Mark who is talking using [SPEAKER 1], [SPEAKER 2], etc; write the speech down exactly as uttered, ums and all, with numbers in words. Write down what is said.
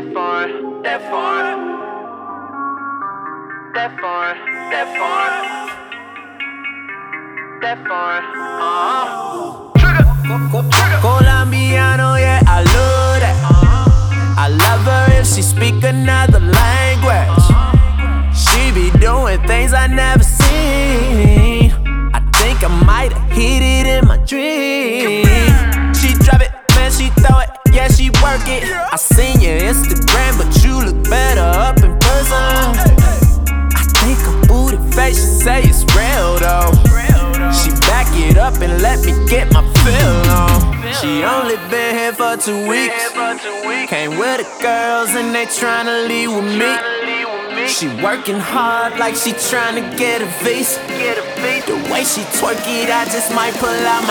[SPEAKER 1] that far, that far, that far, that far, that far. Uh-huh. Trigger, trigger.
[SPEAKER 2] Colombiano, yeah, I love that. I love her if she speak another language. She be doing things I never seen. I think I might have hit it in my dream. She drop it, man, she throw it, yeah, she work it. I seen your Instagram, but you look better up in person. I think her booty face, she say it's real though. She back it up and let me get my feel on. She only been here for two weeks. Came with the girls and they tryna leave with me. She working hard like she tryna get a visa. The way she twerk it, I just might pull out my